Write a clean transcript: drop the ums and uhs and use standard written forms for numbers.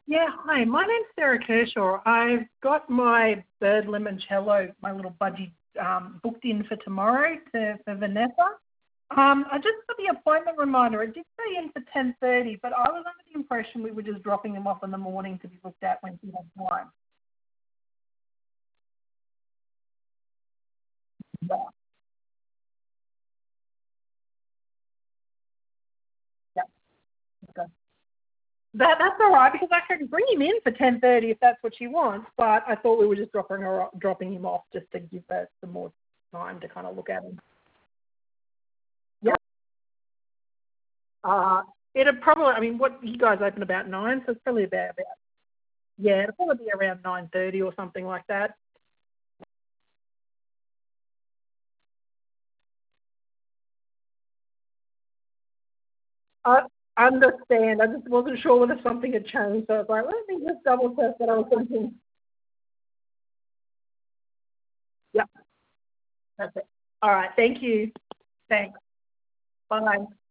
Yeah, hi. My name's Sarah Kershaw. I've got my bird limoncello, my little budgie, booked in for tomorrow for Vanessa. I just got the appointment reminder. It did say in for 10:30, but I was under the impression we were just dropping them off in the morning to be looked at when she had time. Yeah, yeah, okay. That's all right because I can bring him in for 10:30 if that's what she wants. But I thought we were just dropping him off just to give her some more time to kind of look at him. Yeah. Uh, it'll probably, I mean, what you guys open about 9, so it's probably about yeah, it'll probably be around 9:30 or something like that. I understand. I just wasn't sure whether something had changed, so I was like, let me just double check that I was thinking. Yep, that's it. All right, thank you. Thanks. Bye.